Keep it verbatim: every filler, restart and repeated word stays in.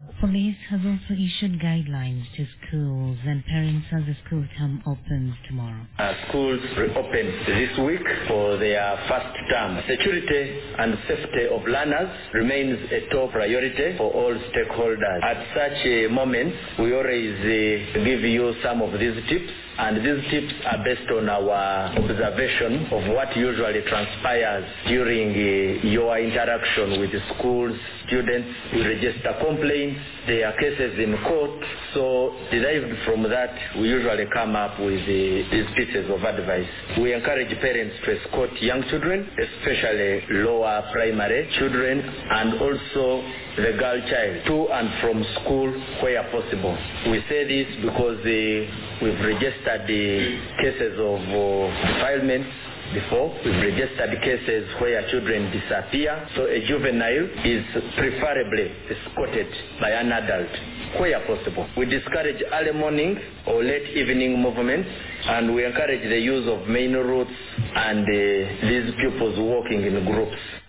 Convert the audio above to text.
Police has also issued guidelines to schools and parents as the school term opens tomorrow. Uh, schools reopen this week for their first term. Security and safety of learners remains a top priority for all stakeholders. At such a moment, we always uh, give you some of these tips, and these tips are based on our observation of what usually transpires during uh, your interaction with the schools, students. We register complaints, there are cases in court, so derived from that, we usually come up with uh, these pieces of advice. We encourage parents to escort young children, especially lower primary children, and also the girl child, to and from school where possible. We say this because uh, we've registered the cases of uh, defilement before. We've registered cases where children disappear, so a juvenile is preferably escorted by an adult where possible. We discourage early morning or late evening movements, and we encourage the use of main routes and uh, these pupils walking in groups.